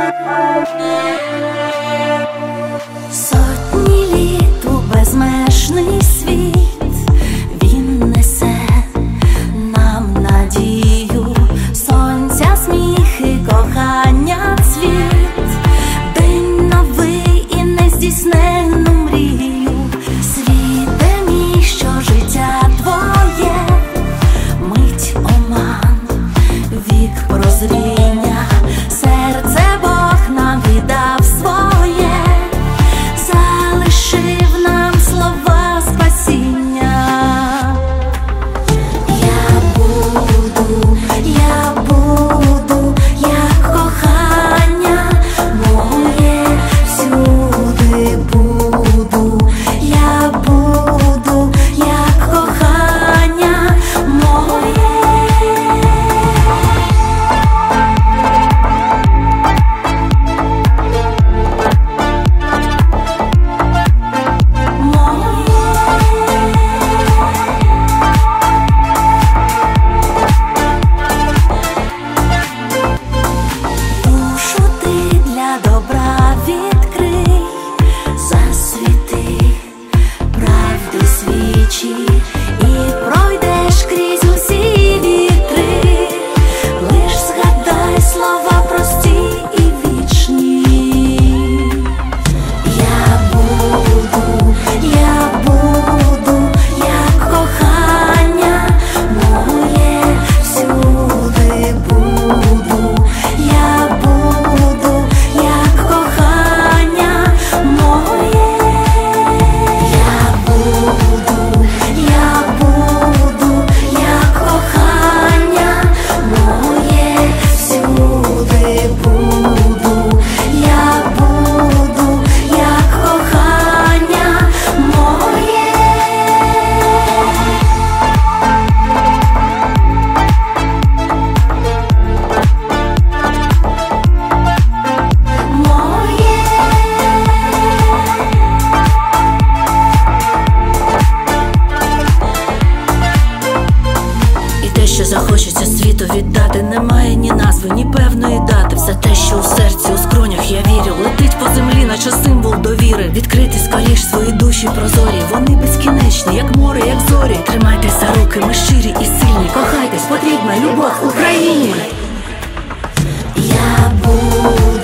Сотні літ у безмежний світ він несе нам надію, сонця, сміхи, кохання, цвіт, день новий і нездійсненну мрію. Світе мій, що життя твоє, мить оман, вік прозріння, серце Бог нам віддав своє, залишив нам слова спасіння. Я буду, як кохання моє, всюди буду. Я буду, як кохання моє. Душу ти для добра відкрий, засвіти правди свічі, і пройдеш крізь усі вітри. Лиш згадай слова прості і вічні. Я буду, як кохання моє, всюди буду. Я буду, як кохання моє. Я буду, як кохання моє, всюди буду. Я буду, як кохання моє. І те, що захочеться світу віддати, немає ні назви, ні певної дати. Все те, що у серці, у скронях я вірю, летить по землі, наче символ довіри. Відкрити скоріш свої душі прозорі, вони безкінечні, як море, як зорі. Тримайтесь за руки, ми щирі і сильні. Кохайтесь, потрібна любов Україні. Я буду.